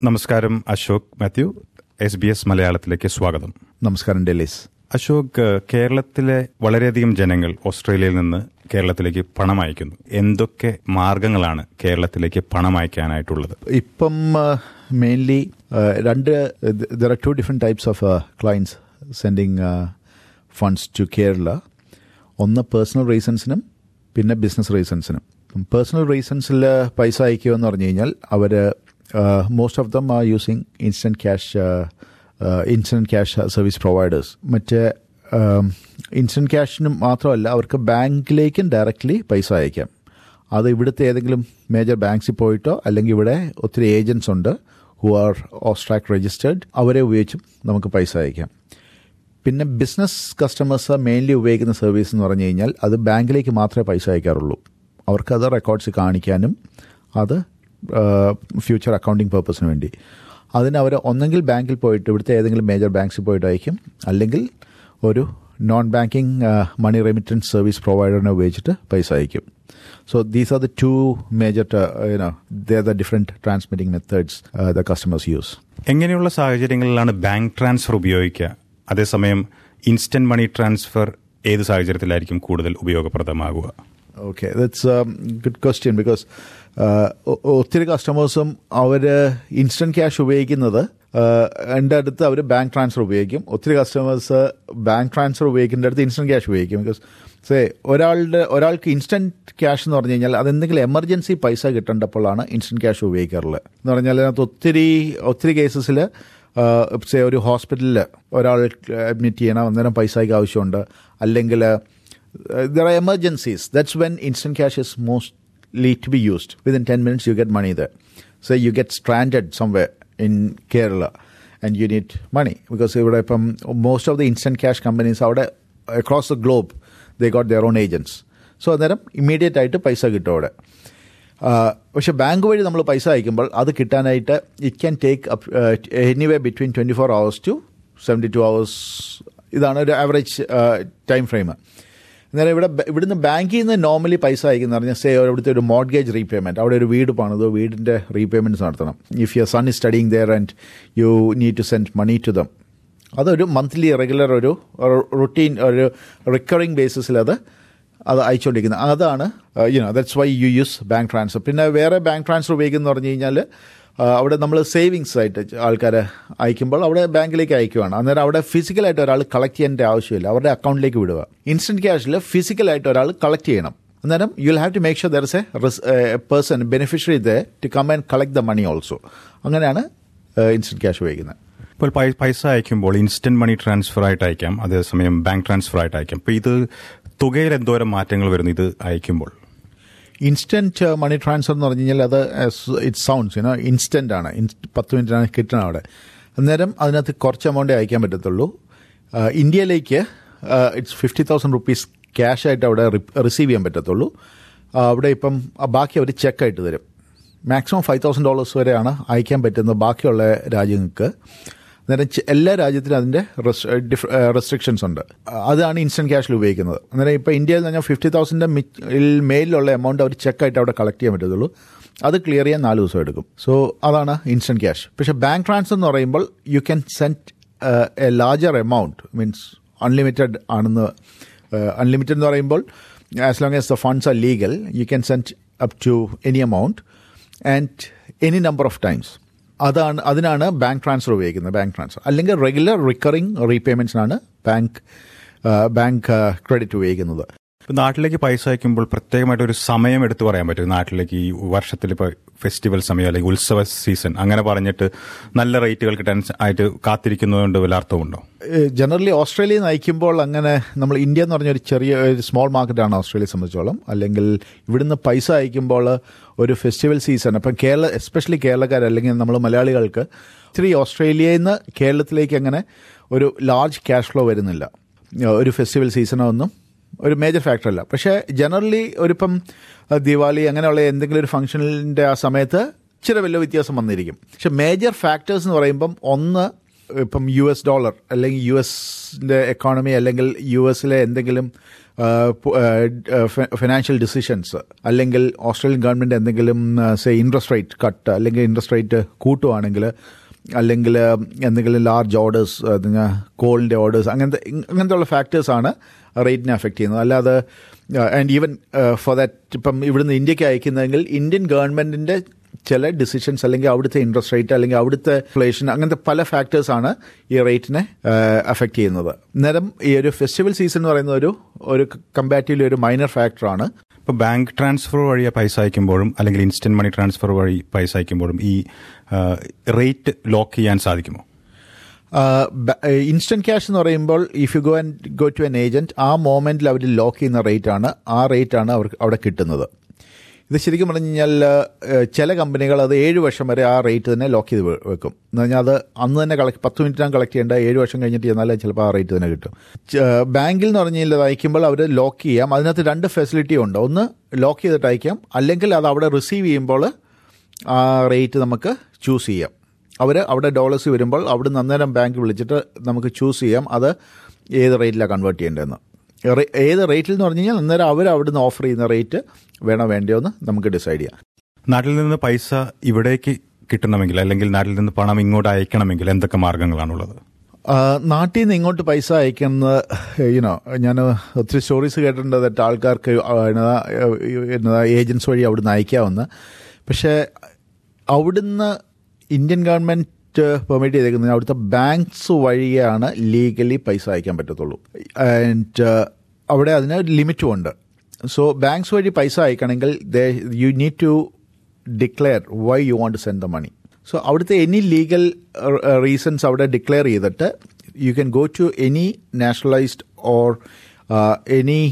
നമസ്കാരം അശോക് മാത്യു, SBS മലയാളത്തിലേക്ക് സ്വാഗതം. നമസ്കാരം ഡെലീസ്. അശോക്, കേരളത്തിലെ വളരെയധികം ജനങ്ങൾ ഓസ്ട്രേലിയയിൽ നിന്ന് കേരളത്തിലേക്ക് പണം അയക്കുന്നു. എന്തൊക്കെ മാർഗങ്ങളാണ് കേരളത്തിലേക്ക് പണം അയക്കാനായിട്ടുള്ളത്? ഇപ്പം mainly there are two different types of clients sending funds to Kerala. ഒന്ന് പേഴ്സണൽ റീസൺസിനും പിന്നെ ബിസിനസ് റീസൺസിനും. പേഴ്സണൽ റീസൺസിൽ പൈസ അയക്കുക എന്ന് പറഞ്ഞു കഴിഞ്ഞാൽ അവർ most of them are using instant cash service providers. മറ്റേ ഇൻസ്റ്റന്റ് ക്യാഷിനും മാത്രമല്ല, അവർക്ക് ബാങ്കിലേക്കും ഡയറക്റ്റ്ലി പൈസ അയക്കാം. അത് ഇവിടുത്തെ ഏതെങ്കിലും മേജർ ബാങ്ക്സിൽ പോയിട്ടോ അല്ലെങ്കിൽ ഇവിടെ ഒത്തിരി ഏജൻറ്റ്സ് ഉണ്ട് ഹു ആർ ഓസ്ട്രാക് രജിസ്റ്റേർഡ്, അവരെ ഉപയോഗിച്ചും നമുക്ക് പൈസ അയക്കാം. പിന്നെ ബിസിനസ് കസ്റ്റമേഴ്സ് മെയിൻലി ഉപയോഗിക്കുന്ന സർവീസ് എന്ന് പറഞ്ഞു കഴിഞ്ഞാൽ അത് ബാങ്കിലേക്ക് മാത്രമേ പൈസ അയക്കാറുള്ളൂ. അവർക്കത് റെക്കോർഡ്സ് കാണിക്കാനും അത് ഫ്യൂച്ചർ അക്കൗണ്ടിങ് പർപ്പസിന് വേണ്ടി അതിന് അവർ ഒന്നെങ്കിൽ ബാങ്കിൽ പോയിട്ട് ഇവിടുത്തെ ഏതെങ്കിലും മേജർ ബാങ്ക്സിൽ പോയിട്ട് അയക്കും, അല്ലെങ്കിൽ ഒരു non banking money remittance service പ്രൊവൈഡറിനെ ഉപയോഗിച്ചിട്ട് പൈസ അയക്കും. So these are the two major, they are the different transmitting methods the customers use. എങ്ങനെയുള്ള സാഹചര്യങ്ങളിലാണ് ബാങ്ക് ട്രാൻസ്ഫർ ഉപയോഗിക്കുക? അതേസമയം ഇൻസ്റ്റന്റ് മണി ട്രാൻസ്ഫർ ഏത് സാഹചര്യത്തിലായിരിക്കും കൂടുതൽ ഉപയോഗപ്രദമാകുക? Okay, that's a good question because ഒത്തിരി കസ്റ്റമേഴ്സും അവർ ഇൻസ്റ്റന്റ് ക്യാഷ് ഉപയോഗിക്കുന്നത് എൻ്റെ അടുത്ത് അവർ ബാങ്ക് ട്രാൻസ്ഫർ ഉപയോഗിക്കും. ഒത്തിരി കസ്റ്റമേഴ്സ് ബാങ്ക് ട്രാൻസ്ഫർ ഉപയോഗിക്കേണ്ട അടുത്ത് ഇൻസ്റ്റന്റ് ക്യാഷ് ഉപയോഗിക്കും. ബിക്കോസ് ഒരാൾക്ക് ഇൻസ്റ്റന്റ് ക്യാഷ് എന്ന് പറഞ്ഞു കഴിഞ്ഞാൽ അതെന്തെങ്കിലും എമർജൻസി പൈസ കിട്ടേണ്ടപ്പോഴാണ് ഇൻസ്റ്റന്റ് ക്യാഷ് ഉപയോഗിക്കാറുള്ളത്. എന്ന് പറഞ്ഞാൽ അതിനകത്ത് ഒത്തിരി കേസസിൽ ഒരു ഹോസ്പിറ്റലിൽ ഒരാൾ അഡ്മിറ്റ് ചെയ്യണം, അന്നേരം പൈസയ്ക്ക് ആവശ്യമുണ്ട്, അല്ലെങ്കിൽ there are emergencies. That's when instant cash is mostly to be used. Within 10 minutes you get money there. So you get stranded somewhere in Kerala and you need money because most of the instant cash companies out across the globe, they got their own agents. So അന്നേരം immediate ആയിട്ട് പൈസ കിട്ടും അവിടെ. പക്ഷെ bank വഴി നമ്മൾ പൈസ അയക്കുമ്പോൾ അത് കിട്ടാനായിട്ട് it can take anyway between 24 hours to 72 hours. ഇതാണ് ഒരു ആവറേജ് ടൈം ഫ്രെയിം. അന്നേരം ഇവിടുന്ന് ബാങ്കിൽ നിന്ന് നോർമലി പൈസ അയക്കുന്ന പറഞ്ഞാൽ അവിടുത്തെ ഒരു മോർഗേജ് റീപേയ്മെൻറ്റ്, അവിടെ ഒരു വീട് പണിതോ വീടിൻ്റെ റീപേയ്മെൻറ്റ്സ് നടത്തണം. If your son is studying there and you need to send money to them, അതൊരു മന്ത്ലി റെഗുലർ ഒരു റുട്ടീൻ ഒരു റിക്കറിങ് ബേസിസിൽ അത് അയച്ചുകൊണ്ടിരിക്കുന്നത്. അതാണ് that's why you use bank transfer. പിന്നെ വേറെ ബാങ്ക് ട്രാൻസ്ഫർ ഉപയോഗിക്കുന്നത് പറഞ്ഞു കഴിഞ്ഞാൽ അവിടെ നമ്മൾ സേവിങ്സ് ആയിട്ട് ആൾക്കാരെ അയക്കുമ്പോൾ അവിടെ ബാങ്കിലേക്ക് അയക്കുവാണ്. അന്നേരം അവിടെ ഫിസിക്കലായിട്ട് ഒരാൾ കളക്ട് ചെയ്യേണ്ട ആവശ്യമില്ല, അവരുടെ അക്കൗണ്ടിലേക്ക് വിടുക. ഇൻസ്റ്റന്റ് ക്യാഷിൽ ഫിസിക്കലായിട്ട് ഒരാൾ കളക്ട് ചെയ്യണം. അന്നേരം you will have to make sure there is a person beneficiary there to come and collect the money also. അങ്ങനെയാണ് ഇൻസ്റ്റന്റ് ക്യാഷ് ഉപയോഗിക്കുന്നത്. ഇപ്പോൾ പൈസ അയക്കുമ്പോൾ ഇൻസ്റ്റന്റ് മണി ട്രാൻസ്ഫർ ആയിട്ട് അയക്കാം, അതേസമയം ബാങ്ക് ട്രാൻസ്ഫർ ആയിട്ട് അയക്കാം. അപ്പോൾ ഇത് തുകയിൽ എന്തോരം മാറ്റങ്ങൾ വരുന്നു ഇത് അയക്കുമ്പോൾ? ഇൻസ്റ്റന്റ് മണി ട്രാൻസ്ഫർ എന്ന് പറഞ്ഞു കഴിഞ്ഞാൽ അത് ഇറ്റ് സൗണ്ട്സ് ഇൻസ്റ്റന്റ് ആണ്, 10 മിനിറ്റിനാണ് കിട്ടണം അവിടെ. അന്നേരം അതിനകത്ത് കുറച്ച് എമൗണ്ടേ അയക്കാൻ പറ്റത്തുള്ളൂ. ഇന്ത്യയിലേക്ക് ഇറ്റ്സ് 50,000 rupees ക്യാഷായിട്ട് അവിടെ റിസീവ് ചെയ്യാൻ പറ്റത്തുള്ളൂ. അവിടെ ഇപ്പം ബാക്കി അവർ ചെക്കായിട്ട് തരും. മാക്സിമം $5,000 വരെയാണ് അയക്കാൻ പറ്റുന്നത് ബാക്കിയുള്ള രാജ്യങ്ങൾക്ക്. അന്നേരം എല്ലാ രാജ്യത്തിനും അതിൻ്റെ റെസ്ട്രിക്ഷൻസ് ഉണ്ട്. അതാണ് ഇൻസ്റ്റന്റ് ക്യാഷിൽ ഉപയോഗിക്കുന്നത്. അന്നേരം ഇപ്പോൾ ഇന്ത്യയിൽ നിന്ന് 50,000 മേലിലുള്ള എമൗണ്ട് അവർ ചെക്കായിട്ട് അവിടെ കളക്ട് ചെയ്യാൻ പറ്റത്തുള്ളൂ. അത് ക്ലിയർ ചെയ്യാൻ 4 ദിവസം എടുക്കും. സോ അതാണ് ഇൻസ്റ്റന്റ് ക്യാഷ്. പക്ഷേ ബാങ്ക് ട്രാൻസ്ഫർ എന്ന് പറയുമ്പോൾ you can send a larger amount, means unlimited ആണെന്ന്. അൺലിമിറ്റഡ് എന്ന് പറയുമ്പോൾ as long as the funds are legal you can send up to any amount and any number of times. അതിനാണ് bank transfer ഉപയോഗിക്കുന്നത്. Bank transfer അല്ലെങ്കിൽ regular recurring റീപേയ്മെൻറ്റ്സിനാണ് bank credit ഉപയോഗിക്കുന്നത്. നാട്ടിലേക്ക് പൈസ അയക്കുമ്പോൾ പ്രത്യേകമായിട്ട് ഒരു സമയം എടുത്ത് പറയാൻ പറ്റും. നാട്ടിലേക്ക് ഈ വർഷത്തിൽ ഇപ്പോൾ ഫെസ്റ്റിവൽ സമയം അല്ലെങ്കിൽ ഉത്സവ സീസൺ അങ്ങനെ പറഞ്ഞിട്ട് നല്ല റേറ്റുകൾ കിട്ടാൻ ആയിട്ട് കാത്തിരിക്കുന്നതുകൊണ്ട് വല്ല അർത്ഥമുണ്ടോ? ജനറലി ഓസ്ട്രേലിയയിൽ നിന്ന് അയക്കുമ്പോൾ അങ്ങനെ നമ്മൾ ഇന്ത്യ എന്ന് പറഞ്ഞൊരു ഒരു സ്മോൾ മാർക്കറ്റാണ് ഓസ്ട്രേലിയയെ സംബന്ധിച്ചോളം. അല്ലെങ്കിൽ ഇവിടുന്ന് പൈസ അയക്കുമ്പോൾ ഒരു ഫെസ്റ്റിവൽ സീസൺ, അപ്പം എസ്പെഷ്യലി കേരളക്കാർ അല്ലെങ്കിൽ നമ്മൾ മലയാളികൾക്ക് ഇത്തിരി ഓസ്ട്രേലിയയിൽ നിന്ന് കേരളത്തിലേക്ക് അങ്ങനെ ഒരു ലാർജ് ക്യാഷ് ഫ്ലോ വരുന്നില്ല. ഒരു ഫെസ്റ്റിവൽ സീസണോ ഒന്നും ഒരു മേജർ ഫാക്ടറല്ല. പക്ഷേ ജനറലി ഒരിപ്പം ദിവാലി അങ്ങനെയുള്ള എന്തെങ്കിലും ഒരു ഫംഗ്ഷനിൻ്റെ ആ സമയത്ത് ഇച്ചിരി വലിയ വ്യത്യാസം വന്നിരിക്കും. പക്ഷെ മേജർ ഫാക്ടേഴ്സ് എന്ന് പറയുമ്പം ഒന്ന് ഇപ്പം $, അല്ലെങ്കിൽ യുഎസിന്റെ എക്കോണമി, അല്ലെങ്കിൽ യുഎസിലെ എന്തെങ്കിലും ഫിനാൻഷ്യൽ ഡിസിഷൻസ്, അല്ലെങ്കിൽ ഓസ്ട്രേലിയൻ ഗവൺമെന്റ് എന്തെങ്കിലും ഇൻട്രസ്റ്റ് റേറ്റ് കട്ട് അല്ലെങ്കിൽ ഇൻട്രസ്റ്റ് റേറ്റ് കൂട്ടുവാണെങ്കിൽ, അല്ലെങ്കിൽ എന്തെങ്കിലും ലാർജ് ഓർഡേഴ്സ്, കോളിന്റെ ഓർഡേഴ്സ്, അങ്ങനത്തെ ഉള്ള ഫാക്ടേഴ്സാണ് റേറ്റിനെ അഫക്റ്റ് ചെയ്യുന്നത്. അല്ലാതെ ആൻഡ് ഈവൻ ഫോർ ദാറ്റ് ഇപ്പം ഇവിടുന്ന് ഇന്ത്യക്ക് അയക്കുന്നതെങ്കിൽ ഇന്ത്യൻ ഗവൺമെന്റിന്റെ ചില ഡിസിഷൻസ്, അല്ലെങ്കിൽ അവിടുത്തെ ഇൻട്രസ്റ്റ് റേറ്റ്, അല്ലെങ്കിൽ അവിടുത്തെ ഇൻഫ്ലേഷൻ, അങ്ങനത്തെ പല ഫാക്ടേഴ്സാണ് ഈ റേറ്റിനെ അഫക്റ്റ് ചെയ്യുന്നത്. നേരം ഈ ഒരു ഫെസ്റ്റിവൽ സീസൺ എന്ന് പറയുന്ന ഒരു കമ്പാരിറ്റീവ്ലി ഒരു മൈനർ ഫാക്ടറാണ്. ഇപ്പോൾ ബാങ്ക് ട്രാൻസ്ഫർ വഴി പൈസ അയക്കുമ്പോഴും അല്ലെങ്കിൽ ഇൻസ്റ്റന്റ് മണി ട്രാൻസ്ഫർ വഴി പൈസ അയക്കുമ്പോഴും ഈ റേറ്റ് ലോക്ക് ചെയ്യാൻ സാധിക്കുമോ? ഇൻസ്റ്റന്റ് ക്യാഷ് എന്ന് പറയുമ്പോൾ if you go to an agent, ആ മോമെന്റിൽ അവർ ലോക്ക് ചെയ്യുന്ന റേറ്റാണ്, ആ റേറ്റാണ് അവർക്ക് അവിടെ കിട്ടുന്നത്. ഇത് ശരിക്കും പറഞ്ഞു കഴിഞ്ഞാൽ ചില കമ്പനികൾ അത് 7 വർഷം വരെ ആ റേറ്റ് തന്നെ ലോക്ക് ചെയ്ത് വെക്കും. എന്ന് പറഞ്ഞാൽ അത് അന്ന് തന്നെ 10 മിനിറ്റിനാണ് കളക്ട് ചെയ്യേണ്ട, 7 വർഷം കഴിഞ്ഞിട്ട് ചെന്നാലേ ചിലപ്പോൾ ആ റേറ്റ് തന്നെ കിട്ടും. ബാങ്കിൽ എന്ന് പറഞ്ഞു കഴിഞ്ഞാൽ അയക്കുമ്പോൾ അവർ ലോക്ക് ചെയ്യാം. അതിനകത്ത് 2 ഫെസിലിറ്റി ഉണ്ട്. ഒന്ന് ലോക്ക് ചെയ്തിട്ട് അയക്കാം, അല്ലെങ്കിൽ അത് അവിടെ റിസീവ് ചെയ്യുമ്പോൾ ആ റേറ്റ് നമുക്ക് ചൂസ് ചെയ്യാം. അവിടെ ഡോളേഴ്സ് വരുമ്പോൾ അവിടുന്ന് അന്നേരം ബാങ്ക് വിളിച്ചിട്ട് നമുക്ക് ചൂസ് ചെയ്യാം അത് ഏത് റേറ്റിലാണ് കൺവേർട്ട് ചെയ്യേണ്ടതെന്ന്. ഏത് റേറ്റിൽ എന്ന് പറഞ്ഞു കഴിഞ്ഞാൽ അന്നേരം അവിടുന്ന് ഓഫർ ചെയ്യുന്ന റേറ്റ് വേണോ വേണ്ടയോ എന്ന് നമുക്ക് ഡിസൈഡ് ചെയ്യാം. നാട്ടിൽ നിന്ന് പൈസ ഇവിടേക്ക് കിട്ടണമെങ്കിൽ, അല്ലെങ്കിൽ നാട്ടിൽ നിന്ന് പണം ഇങ്ങോട്ട് അയക്കണമെങ്കിൽ എന്തൊക്കെ മാർഗങ്ങളാണുള്ളത്? നാട്ടിൽ നിന്ന് ഇങ്ങോട്ട് പൈസ അയക്കുന്നത് ഞാൻ ഒത്തിരി സ്റ്റോറീസ് കേട്ടിട്ടുണ്ട്. ആൾക്കാർക്ക് ഏജൻസ് വഴി അവിടുന്ന് അയക്കാമെന്ന്. പക്ഷേ അവിടുന്ന് ഇന്ത്യൻ ഗവൺമെന്റ് പെർമിറ്റ് ചെയ്തേക്കുന്നത് അവിടുത്തെ ബാങ്ക്സ് വഴിയാണ് ലീഗലി പൈസ അയക്കാൻ പറ്റത്തുള്ളൂ. ആൻഡ് അവിടെ അതിന് ലിമിറ്റും ഉണ്ട്. സോ ബാങ്ക്സ് വഴി പൈസ അയക്കണമെങ്കിൽ you need to declare why you want to send the money. So അവിടുത്തെ എനി ലീഗൽ റീസൺസ് അവിടെ ഡിക്ലെയർ ചെയ്തിട്ട് you can go to any nationalised or any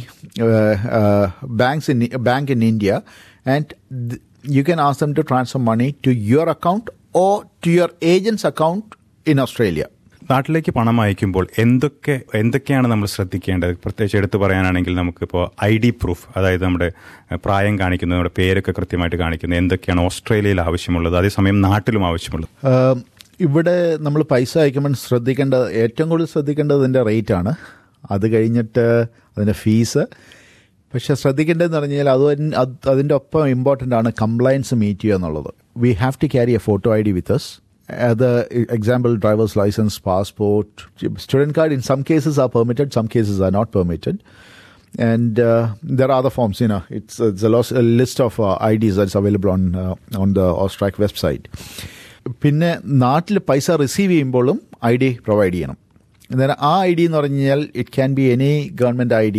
bank in India, and you can ask them to transfer money to your account or to your agent's account in Australia. നാട്ടിലേക്ക് പണം അയക്കുമ്പോൾ എന്തൊക്കെയാണ് നമ്മൾ ശ്രദ്ധിക്കേണ്ടത്? പ്രത്യേകിച്ച് എടുത്തു പറയാനാണെങ്കിൽ നമുക്കിപ്പോൾ ID പ്രൂഫ്, അതായത് നമ്മുടെ പ്രായം കാണിക്കുന്നത്, നമ്മുടെ പേരൊക്കെ കൃത്യമായിട്ട് കാണിക്കുന്നത്, എന്തൊക്കെയാണ് ഓസ്ട്രേലിയയിൽ ആവശ്യമുള്ളത്, അതേസമയം നാട്ടിലും ആവശ്യമുള്ളത്? ഇവിടെ നമ്മൾ പൈസ അയക്കുമ്പോൾ ഏറ്റവും കൂടുതൽ ശ്രദ്ധിക്കേണ്ടത് അതിൻ്റെ റേറ്റാണ്. അത് കഴിഞ്ഞിട്ട് അതിൻ്റെ ഫീസ്. പക്ഷെ ശ്രദ്ധിക്കേണ്ടതെന്ന് പറഞ്ഞാൽ അതിൻ്റെ ഒപ്പം ഇമ്പോർട്ടൻ്റ് ആണ് കംപ്ലയൻസ് മീറ്റ് ചെയ്യുക എന്നുള്ളത്. We have to carry a photo ID with us. Example, driver's license, passport, student card. In some cases are permitted, some cases are not permitted. And there are other forms, it's a list of IDs that's available on the Austrac website. പിന്നെ നാട്ടിൽ പൈസ receive ചെയ്യുമ്പോഴും ID provide ചെയ്യണം. എന്നാൽ ആ ID എന്ന് പറഞ്ഞാൽ it can be any government ID,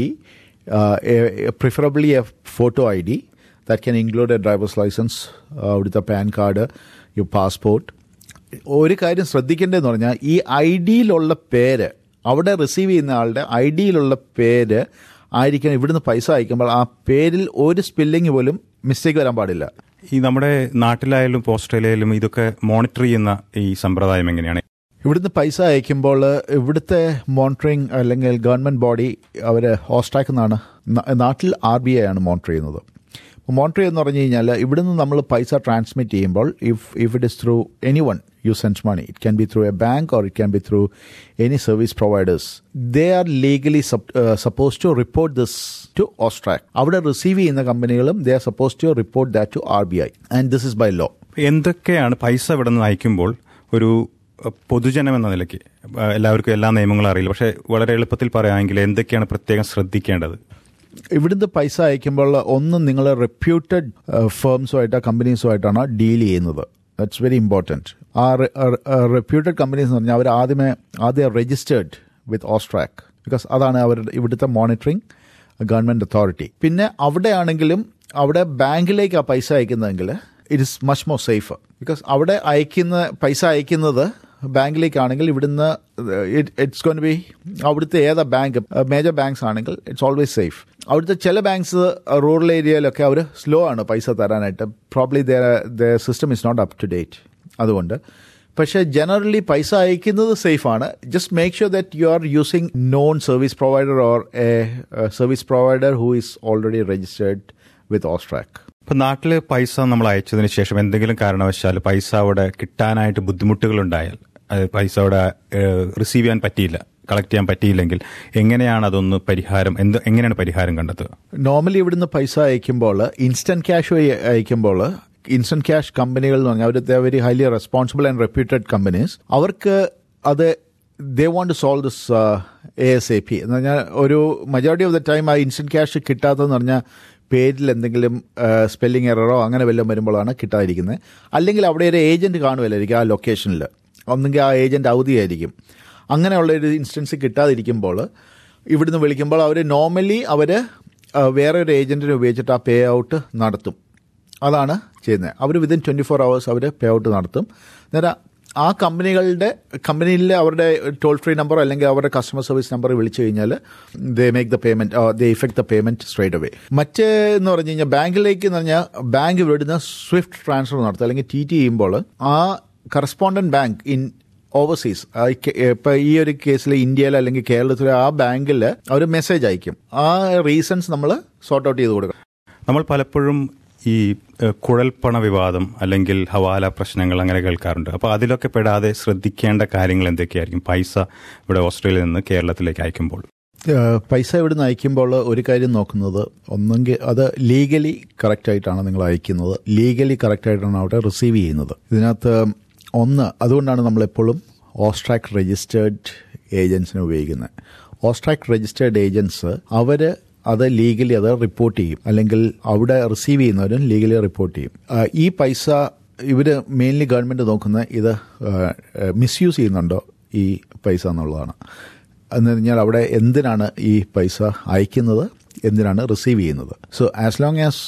preferably a photo ID that can include a driver's license, അവിടുത്തെ പാൻ കാർഡ്, your passport. ഒരു കാര്യം ശ്രദ്ധിക്കേണ്ടതെന്ന് പറഞ്ഞാൽ ഈ IDയിലുള്ള പേര്, അവിടെ റിസീവ് ചെയ്യുന്ന ആളുടെ IDയിലുള്ള പേര് ആയിരിക്കണം ഇവിടുന്ന് പൈസ അയക്കുമ്പോൾ ആ പേരിൽ ഒരു സ്പെല്ലിംഗ് പോലും മിസ്റ്റേക്ക് വരാൻ പാടില്ല. ഈ നമ്മുടെ നാട്ടിലായാലും ഓസ്ട്രേലിയയിലും ഇതൊക്കെ മോണിറ്റർ ചെയ്യുന്ന ഈ സമ്പ്രദായം എങ്ങനെയാണ്? ഇവിടുന്ന് പൈസ അയക്കുമ്പോൾ ഇവിടുത്തെ മോണിറ്ററിങ് അല്ലെങ്കിൽ ഗവൺമെൻറ് ബോഡി അവർ ഓസ്ട്രാക്ക് എന്നാണ്, നാട്ടിൽ RBI ആണ് മോണിറ്റർ ചെയ്യുന്നത്. മോണിറ്റർ എന്ന് പറഞ്ഞു കഴിഞ്ഞാൽ ഇവിടുന്ന് നമ്മൾ പൈസ ട്രാൻസ്മിറ്റ് ചെയ്യുമ്പോൾ if it is through any one you send money, it can be through a bank or it can be through any service providers, they are legally suppose to report this to AUSTRAC. അവിടെ receive ചെയ്യുന്ന കമ്പനികളും they are suppose to report that to RBI, and this is by law. എന്തൊക്കെയാണ് പൈസ ഇവിടെ നിന്ന് അയക്കുമ്പോൾ ഒരു പൊതുജനം എന്ന നിലയ്ക്ക്, എല്ലാവർക്കും എല്ലാ നിയമങ്ങളും അറിയില്ല, പക്ഷേ വളരെ എളുപ്പത്തിൽ പറയുകയാണെങ്കിൽ എന്തൊക്കെയാണ് പ്രത്യേകം ശ്രദ്ധിക്കേണ്ടത്? ഇവിടുന്ന് പൈസ അയക്കുമ്പോൾ ഒന്ന് നിങ്ങൾ റെപ്യൂട്ടഡ് ഫേംസുമായിട്ടോ കമ്പനീസുമായിട്ടാണ് ഡീൽ ചെയ്യുന്നത്. That's very important. ആ റെപ്യൂട്ടഡ് കമ്പനീസ് എന്ന് പറഞ്ഞാൽ അവർ ആദ്യം രജിസ്റ്റേർഡ് വിത്ത് ഓസ്ട്രാക്ക്, ബിക്കോസ് അതാണ് അവരുടെ ഇവിടുത്തെ മോണിറ്ററിങ് ഗവൺമെൻറ് അതോറിറ്റി. പിന്നെ അവിടെയാണെങ്കിലും അവിടെ ബാങ്കിലേക്ക് ആ പൈസ അയക്കുന്നതെങ്കിൽ it is much more safe, because അവിടെ പൈസ അയക്കുന്നത് ബാങ്കിലേക്കാണെങ്കിൽ ഇവിടുന്ന് ഇറ്റ്സ് ഗോയിൻ ബി അവിടുത്തെ ഏതാ ബാങ്ക്, മേജർ ബാങ്ക്സ് ആണെങ്കിൽ ഇറ്റ്സ് ഓൾവേസ് സേഫ്. അവിടുത്തെ ചില ബാങ്ക്സ് റൂറൽ ഏരിയയിലൊക്കെ അവർ സ്ലോ ആണ് പൈസ തരാനായിട്ട്. Probably the system is not up to date. അതുകൊണ്ട് പക്ഷേ ജനറലി പൈസ അയക്കുന്നത് സേഫാണ്. Just make sure that you are using known service provider or a service provider who is already registered with AUSTRAC. ഇപ്പം നാട്ടിൽ പൈസ നമ്മൾ അയച്ചതിന് ശേഷം എന്തെങ്കിലും കാരണവശാൽ പൈസ അവിടെ കിട്ടാനായിട്ട് ബുദ്ധിമുട്ടുകളുണ്ടായാൽ പൈസ അവിടെ റിസീവ് ചെയ്യാൻ പറ്റിയില്ല, കളക്ട് ചെയ്യാൻ പറ്റിയില്ലെങ്കിൽ എങ്ങനെയാണ് അതൊന്ന് എങ്ങനെയാണ് പരിഹാരം കണ്ടെത്തുക? നോർമലി ഇവിടുന്ന് പൈസ അയക്കുമ്പോൾ ഇൻസ്റ്റന്റ് ക്യാഷ് വഴി അയക്കുമ്പോൾ ഇൻസ്റ്റന്റ് ക്യാഷ് കമ്പനികൾ എന്ന് പറഞ്ഞാൽ അവർ very highly responsible and reputed companies. അവർക്ക് അത് they want to solve this ASAP എന്ന് പറഞ്ഞാൽ ഒരു മജോറിറ്റി ഓഫ് ദ ടൈം ആ ഇൻസ്റ്റന്റ് ക്യാഷ് കിട്ടാത്തതെന്ന് പറഞ്ഞാൽ പേരിൽ എന്തെങ്കിലും സ്പെല്ലിംഗ് എററോ അങ്ങനെ വല്ലതും വരുമ്പോഴാണ് കിട്ടാതിരിക്കുന്നത്. അല്ലെങ്കിൽ അവിടെ ഒരു ഏജന്റ് കാണുമല്ലായിരിക്കും ആ ലൊക്കേഷനിൽ, ഒന്നെങ്കിൽ ആ ഏജന്റ് അവധിയായിരിക്കും. അങ്ങനെയുള്ള ഒരു ഇൻസ്റ്റൻസ് കിട്ടാതിരിക്കുമ്പോൾ ഇവിടുന്ന് വിളിക്കുമ്പോൾ അവർ നോർമലി വേറെ ഒരു ഏജന്റിനെ ഉപയോഗിച്ചിട്ട് ആ പേ ഔട്ട് നടത്തും. അതാണ് ചെയ്യുന്നത്. അവർ വിതിൻ 24 hours അവർ പേ ഔട്ട് നടത്തും. നേരെ ആ കമ്പനിയിലെ അവരുടെ ടോൾ ഫ്രീ നമ്പർ അല്ലെങ്കിൽ അവരുടെ കസ്റ്റമർ സർവീസ് നമ്പർ വിളിച്ചു കഴിഞ്ഞാൽ they make the payment, they effect the payment straight away. മറ്റേന്ന് പറഞ്ഞു കഴിഞ്ഞാൽ ബാങ്കിലേക്ക് എന്ന് പറഞ്ഞാൽ ബാങ്ക് ഇവിടുന്ന് സ്വിഫ്റ്റ് ട്രാൻസ്ഫർ നടത്തുക അല്ലെങ്കിൽ TT ചെയ്യുമ്പോൾ ആ കറസ്പോണ്ടന്റ് ബാങ്ക് ഇൻ ഓവർസീസ്, ഇപ്പം ഈ ഒരു കേസിൽ ഇന്ത്യയിൽ അല്ലെങ്കിൽ കേരളത്തിലെ ആ ബാങ്കിൽ അവർ മെസ്സേജ് അയക്കും. ആ റീസൺസ് നമ്മൾ സോർട്ട് ഔട്ട് ചെയ്ത് കൊടുക്കണം. നമ്മൾ പലപ്പോഴും ഈ കുഴൽപ്പണ വിവാദം അല്ലെങ്കിൽ ഹവാല പ്രശ്നങ്ങൾ അങ്ങനെ കേൾക്കാറുണ്ട്. അപ്പോൾ അതിലൊക്കെ പെടാതെ ശ്രദ്ധിക്കേണ്ട കാര്യങ്ങൾ എന്തൊക്കെയായിരിക്കും പൈസ ഇവിടെ ഓസ്ട്രേലിയയിൽ നിന്ന് കേരളത്തിലേക്ക് അയക്കുമ്പോൾ? പൈസ ഇവിടുന്ന് അയക്കുമ്പോൾ ഒരു കാര്യം നോക്കുന്നത്, ഒന്നെങ്കിൽ അത് ലീഗലി കറക്റ്റായിട്ടാണ് നിങ്ങൾ അയക്കുന്നത്, ലീഗലി കറക്റ്റായിട്ടാണ് അവിടെ റിസീവ് ചെയ്യുന്നത്. ഇതിനകത്ത് അതുകൊണ്ടാണ് നമ്മളെപ്പോഴും ഓസ്ട്രാക് രജിസ്റ്റേർഡ് ഏജൻസിനെ ഉപയോഗിക്കുന്നത്. ഓസ്ട്രാക് രജിസ്റ്റേർഡ് ഏജൻസ് അത് ലീഗലി അത് റിപ്പോർട്ട് ചെയ്യും, അല്ലെങ്കിൽ അവിടെ റിസീവ് ചെയ്യുന്നവരും ലീഗലി റിപ്പോർട്ട് ചെയ്യും. ഈ പൈസ മെയിൻലി ഗവൺമെന്റ് നോക്കുന്ന ഇത് മിസ്യൂസ് ചെയ്യുന്നുണ്ടോ ഈ പൈസ എന്നുള്ളതാണ്. എന്ന് പറഞ്ഞാൽ അവിടെ എന്തിനാണ് ഈ പൈസ അയക്കുന്നത്, എന്തിനാണ് റിസീവ് ചെയ്യുന്നത്. So as long as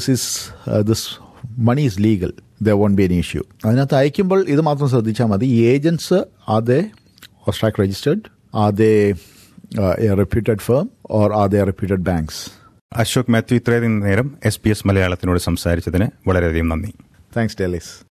this money is legal, there won't be any issue. അതിനകത്ത് അയക്കുമ്പോൾ ഇത് മാത്രം ശ്രദ്ധിച്ചാൽ മതി. ഈ agents are they OSTRAC registered? Are they a reputed firm or are they reputed banks? Ashok Mathew, ഇത്രയധികം നേരം SBS മലയാളത്തിനോട് സംസാരിച്ചതിന് വളരെയധികം നന്ദി. Thanks, Delis.